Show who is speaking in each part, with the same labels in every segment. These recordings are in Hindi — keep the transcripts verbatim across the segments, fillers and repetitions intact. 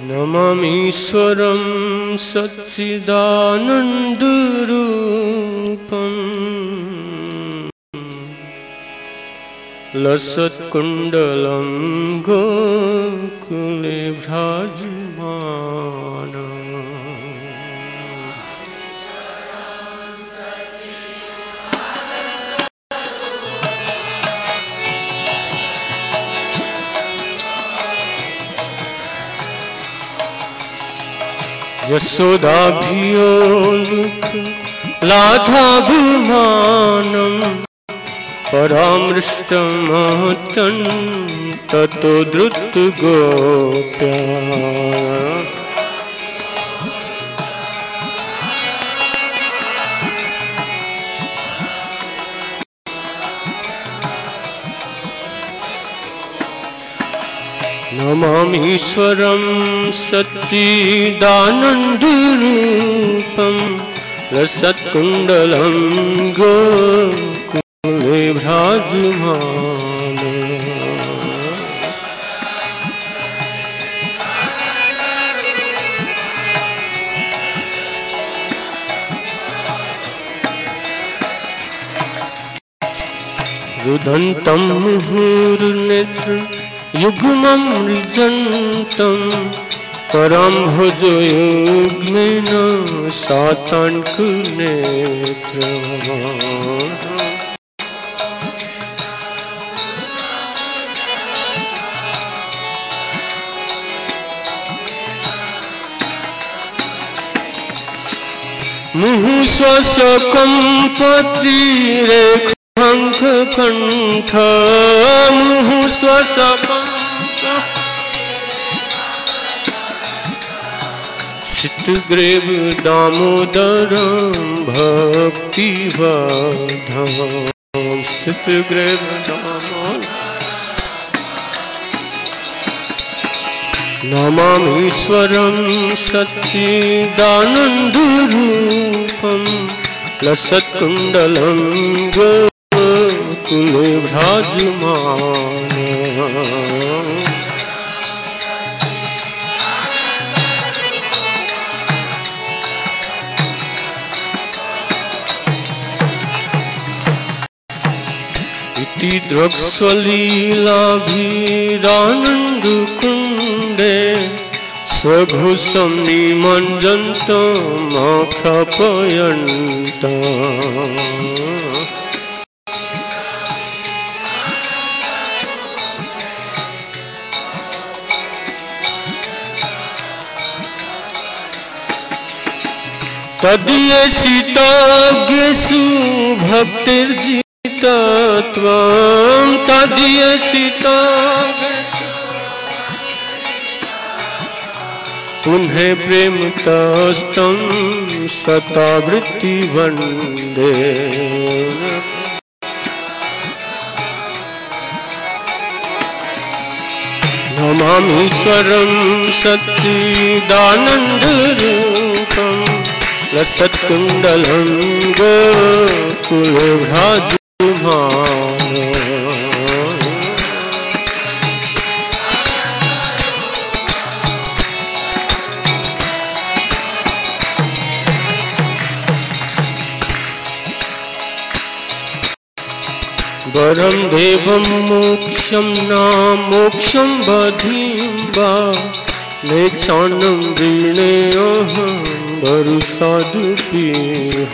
Speaker 1: नमामीश्वरं सच्चिदानन्दरूपं लसत्कुण्डलं गोकुले भ्राजमानं। यशोदाभियोलुक लाधाभिमानं परामृष्टमहत्यं ततो द्रुतगोप्या। नमामीश्वरं सच्चिदानन्दरूपं रसत्कुण्डलं गोकुले भ्राजमानं। रुदन्तं मुहुर्नेत्र युग्मं ऋजन्तं करम्भोजयुग्मेन सातान्कुनेत्रम्। मुहुश्वशकं पत्रीरेखाङ्ककण्ठ मुहुश्वशकं चित्तग्रेव दामोदरं भक्तिवधं चित्तग्रेव दामोदरं। नमामीश्वरं सच्चिदानन्दरूपं लसत्कुण्डलं गोकुले भ्राजमानं। द्रक्ष्वलीलाभिरानन्दकुण्डे स्वघोषं निमञ्जन्तमख्यापयन्तम्। तदीयसिताज्ञेषु भक्तिर्जितत्वं तदीयसिताज्ञेषु पुनः प्रेमतस्तं सतावृत्ति वन्दे। नमामीश्वरं सच्चिदानन्दरूपं लसत्कुण्डलं गोकुले भ्राजमानं। वरं देवं मोक्षं न मोक्षं बधिं वा नेच्छानं वृणेऽहं वरुसादुपीह।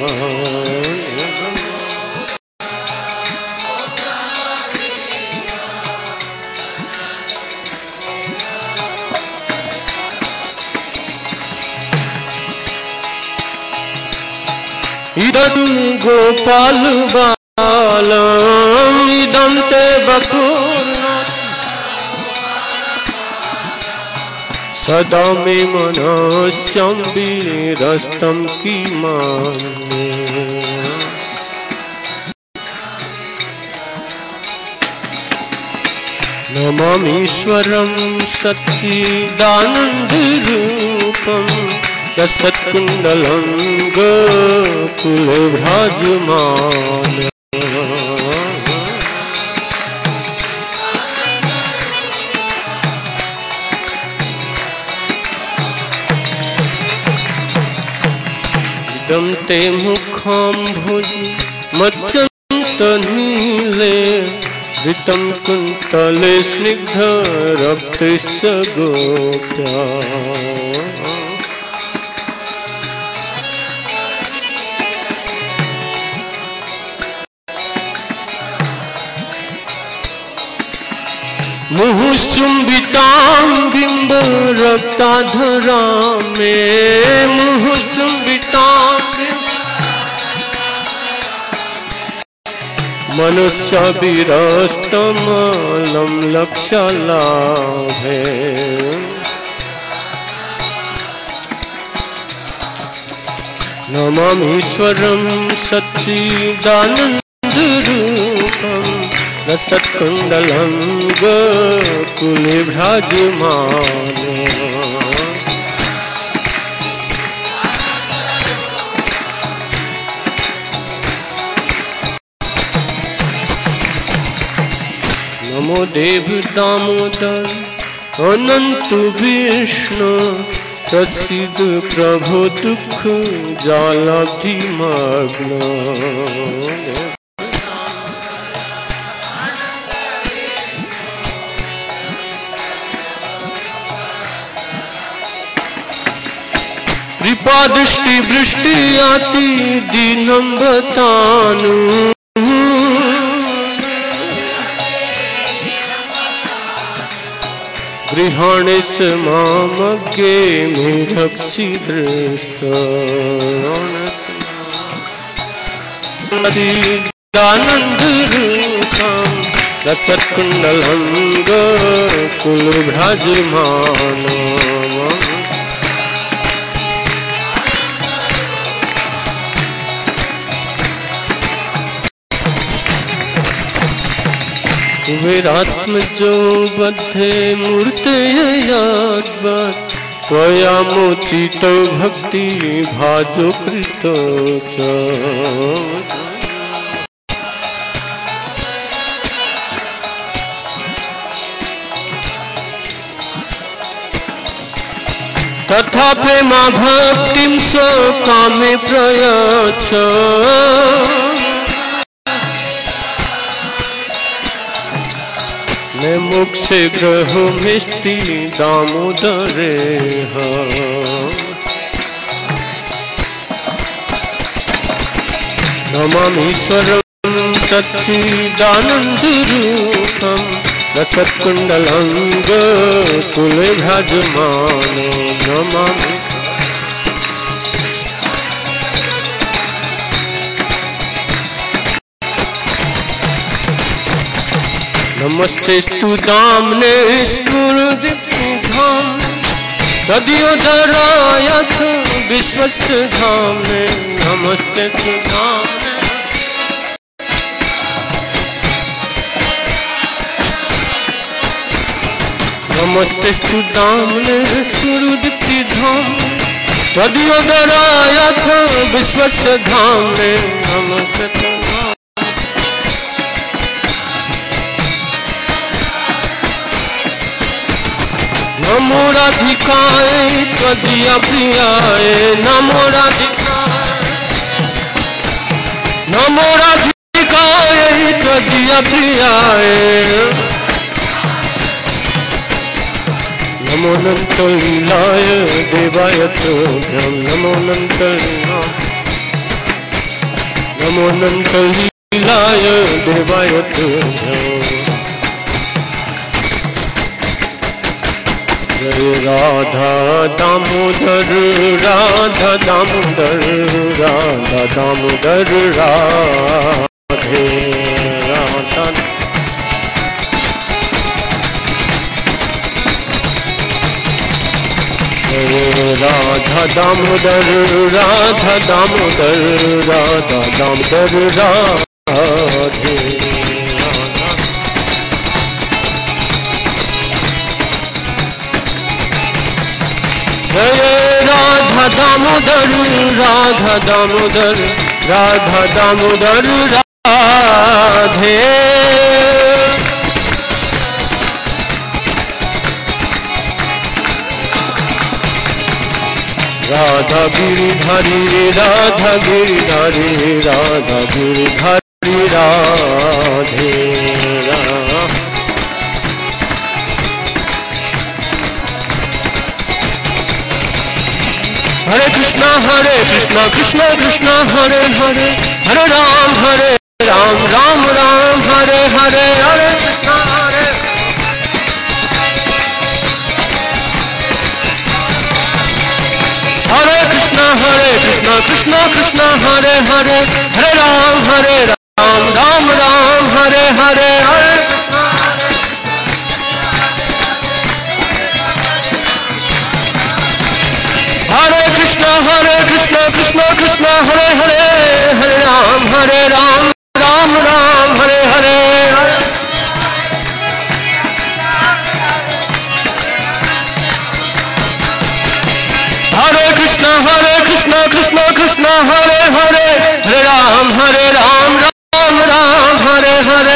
Speaker 1: इदं गोपाल बालम् इदं ते बपुर्नाथ सदा मे मनस्यं वीरस्तं किमान्ये। नमामीश्वरं सच्चिदानन्दरूपं लसत्कुण्डलं गोकुले भ्राजमानं। रमते मुखाम्भुज मत्यन्तनीले ऋतं कुन्तले स्निग्ध रक्तस्य गोप्या मुहुश्चुम्बितां बिम्ब रक्ताधरा में मुहुश्चुम्बितां मनुष्य विरस्तमलं लक्ष्यलाभे नमामीश्वरं सच्चिदानन्दरूपम् रसत्कुण्डलं गोकुले भ्राजमानं नमो देव दामोदर अनंत विष्णु प्रसिद्ध प्रभु दुख जालाधिमग्न कृपा दृष्टि वृष्टि आती दीनं बतानु गृहाणे मामज्ञे मेरक्षि दृष्टानन्दरूपं रसत्कुण्डलं गोकुलभ्राजमानं कुबेरात्मजो बद्धे मूर्तययाद्वत् त्वया मोचितो भक्ति भाजो कृतो च तथा प्रेमा भक्तिं स्वकामे प्रयच्छ मोक्षे ग्रहमिष्टि दामोदरे नमामीश्वरं सच्चिदानन्दरूपं रसत्कुण्डलं गोकुले भ्राजमानं नमामि नमस्ते स्तु दाम्ने स्फुरदीप्तिधाम तदियोधरायथ विश्वस्य धाम्ने नमस्ते स्तु दाम्ने नमस्ते स्तु दाम्ने स्फुरदीप्तिधाम तदियोधरायथ विश्वस्य धाम्ने नमस्ते स्तु नमो राधिकाय त्वदीया प्रियाय नमो राधिकाय नमो राधिकाय त्वदीया प्रियाय नमो अनंत लीलाय देवाय तुभ्यं नमो अनंत नमो अनंत लीलाय देवाय तुभ्यं राधा दामोदर राधा दामोदर राधा दामोदर राधे राधा राधा दामोदर राधा दामोदर राधा दामोदर राधे राधा दामोदर राधा दामोदर राधा दामोदर राधे राधा राधा गिरिधारी राधा गिरिधारी राधा गिरिधारी राधे राम। हरे कृष्णा हरे कृष्णा कृष्णा कृष्णा हरे हरे हरे राम हरे राम राम राम हरे हरे हरे कृष्णा हरे हरे कृष्णा हरे कृष्णा कृष्णा कृष्णा हरे हरे हरे राम हरे राम राम राम हरे हरे हरे कृष्णा हरे कृष्णा हरे कृष्णा कृष्णा कृष्णा हरे हरे हरे राम हरे राम राम राम हरे हरे हरे हरे कृष्णा हरे कृष्णा कृष्णा कृष्णा हरे हरे हरे राम हरे राम राम राम हरे हरे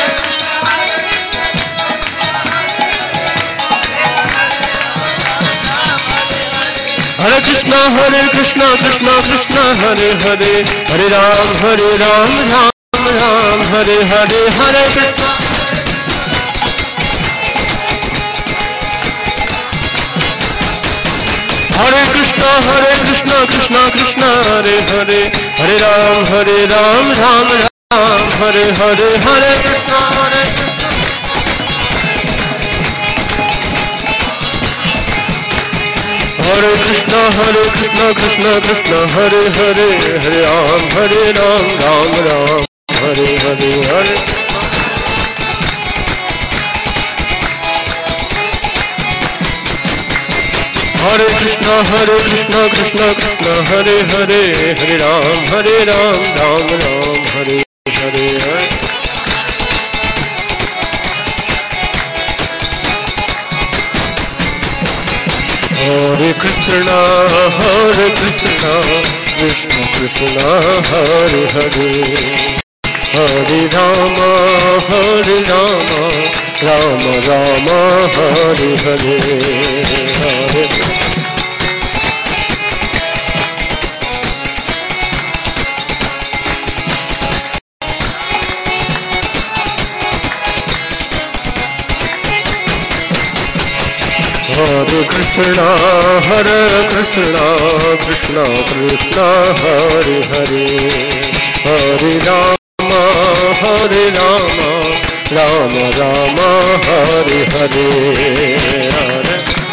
Speaker 1: हरे कृष्णा हरे कृष्णा कृष्णा कृष्णा हरे हरे हरे राम हरे राम राम राम हरे हरे हरे कृष्णा हरे कृष्णा हरे कृष्णा कृष्णा कृष्णा हरे हरे हरे राम हरे राम राम राम हरे हरे हरे कृष्णा हरे हरे कृष्णा हरे कृष्णा कृष्णा कृष्णा हरे हरे हरे राम हरे राम राम राम हरे हरे हरे हरे कृष्णा हरे कृष्णा कृष्णा कृष्णा हरे हरे हरे राम हरे राम राम राम हरे हरे हरे हरे कृष्णा हरे कृष्णा कृष्ण कृष्णा हरे हरे हरे राम हरे राम राम राम हरे हरे हरे हरे कृष्णा हरे कृष्णा कृष्णा कृष्णा हरे हरे हरे राम हरे राम राम राम हरे हरे हरे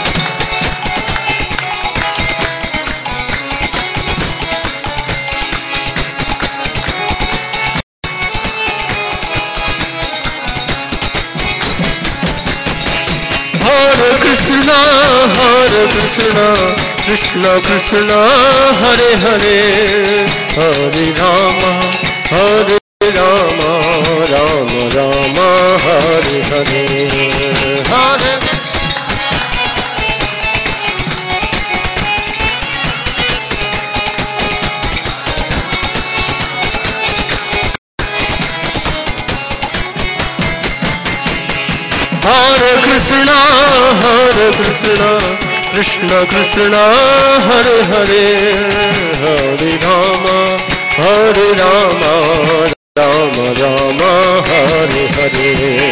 Speaker 1: हरे कृष्णा हरे कृष्णा कृष्णा कृष्णा हरे हरे हरे राम हरे राम राम राम हरे हरे हरे हरे कृष्णा हरे कृष्णा कृष्णा कृष्णा हरे हरे हरे राम हरे राम राम राम हरे हरे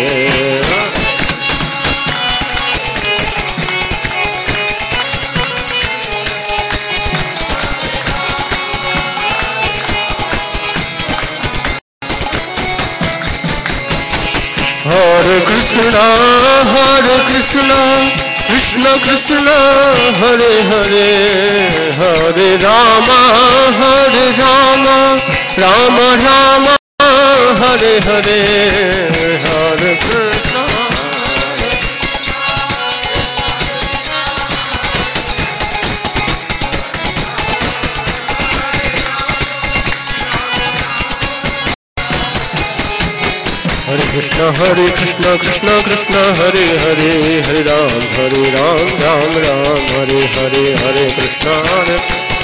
Speaker 1: हरे कृष्णा हरे कृष्णा कृष्णा कृष्णा हरे हरे हरे राम हरे राम राम राम हरे हरे हरे कृष्णा हरे कृष्णा हरे कृष्णा कृष्णा कृष्णा हरे हरे हरे राम हरे राम राम राम हरे हरे हरे कृष्णा हरे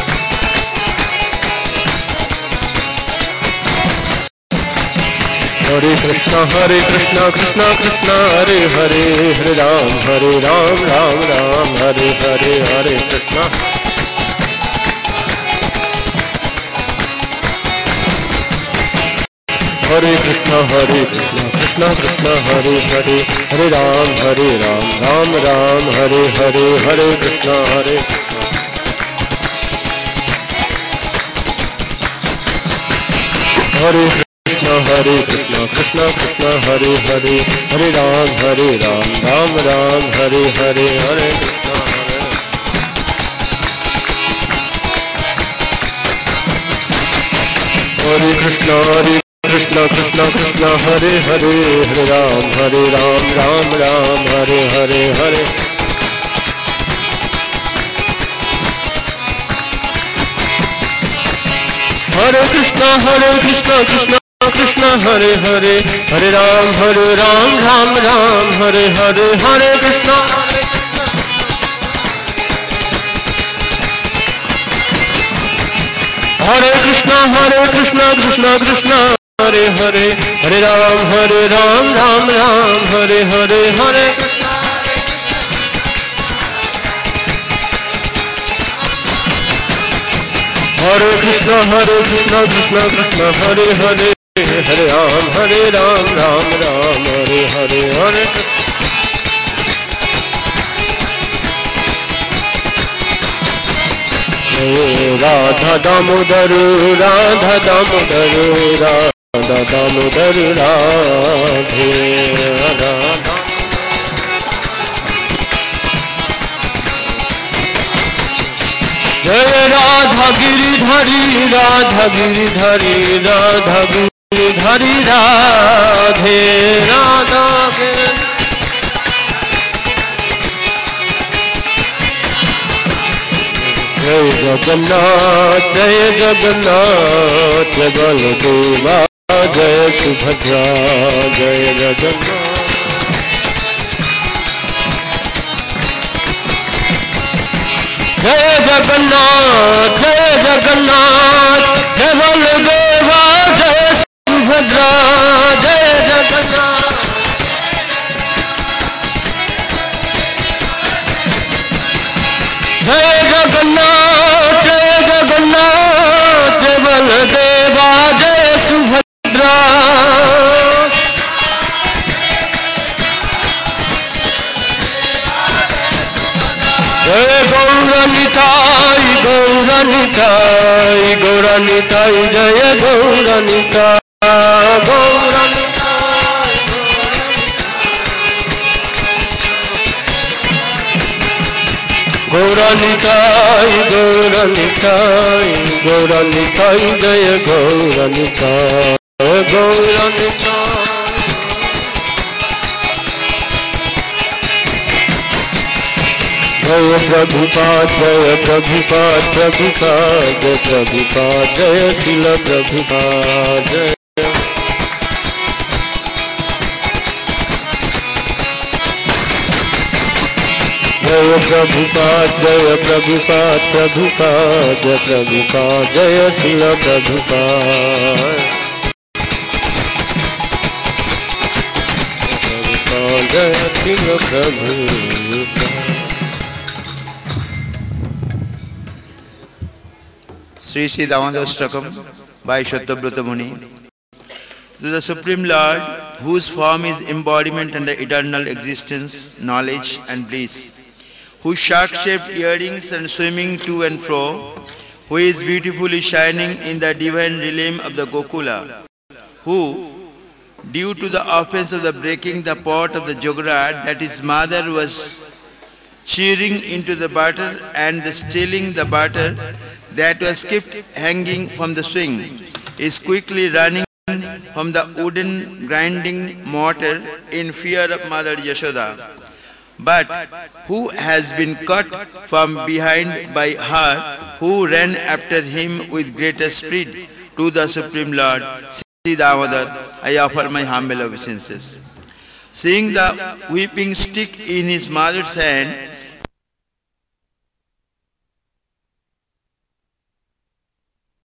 Speaker 1: हरे कृष्णा हरे कृष्णा कृष्णा कृष्णा हरे हरे हरे राम हरे Ram Ram Ram Hare Hare Hare Krishna Hare Krishna, Hare Krishna, Krishna Krishna, Hare Hare, Hare Ram, Hare Ram, Ram Ram, Hare Hare, Hare Krishna, Hare Krishna. Hare Krishna, Hare Krishna, Krishna Krishna, Hare Hare, Hare Ram, Hare Ram, Ram Ram, Hare Hare, Hare Krishna, Hare. Hare Krishna, Hare Krishna, Krishna Krishna, Hare Hare, Hare Ram, Hare Ram, Ram Ram, Hare Hare, Hare. Hare Krishna, Hare Krishna, Krishna Krishna, Hare Hare, Hare Ram, Hare Ram, Ram Ram, Hare Hare, Hare Krishna. Hare Krishna, Hare Krishna, Krishna Krishna, Hare Hare, Hare Ram, Hare Ram, Ram Ram, Hare Hare, Hare Krishna. Hare Krishna, Hare Krishna, Krishna Krishna, Hare Hare, Hare Ram, Hare Ram, Ram Ram, Hare Hare, Hare Krishna. Radha Damodar, Radha Damodar, Radha Damodar, Radhe Radha. Jai Radha Giridhari, Radha Giridhari, Radha Giridhari, Radhe Radha. Jai Jagannath, Jai Jagannath, Jai Baladeva, Jai Subhadra, Jai Jagannath. Jai Jagannath, Jai Jagannath, Jai Baladeva, Jai Subhadra, Jai Jagannath. Jai Jagannath, Jai Jagannath, Jai Baladeva, Jai Subhadra. Jai Gauranitai, Gauranitai, Gauranitai, Jai Gauranitai, Gauranitai. Gauranitai, Gauranitai, Gauranitai, Jai Gauranitai, Gauranitai. Jai Prabhupada, Jai Prabhupada, Prabhupada, Jai Prabhupada, Jai Srila Prabhupada, Jai. Jai Prabhupada, Jai Prabhupada, Prabhupada, Jai Prabhupada, Jai Srila Prabhupada. Prabhupada, Jai Srila Prabhupada.
Speaker 2: Sri Sri Damodar Ashtakam by Shatyabrata Muni. To the Supreme Lord, whose form is embodiment and the eternal existence, knowledge and bliss, whose shark-shaped earrings and swimming to and fro, who is beautifully shining in the divine realm of the Gokula, who, due to the offense of the breaking the pot of the Jograt that his mother was cheering into the butter and the stealing the butter that was kept hanging from the swing, is quickly running from the wooden grinding mortar in fear of Mother Yashoda, but who has been caught from behind by her, who ran after him with greater speed. To the Supreme Lord, Sri Damodar, I offer my humble obeisances. Seeing the whipping stick in his mother's hand,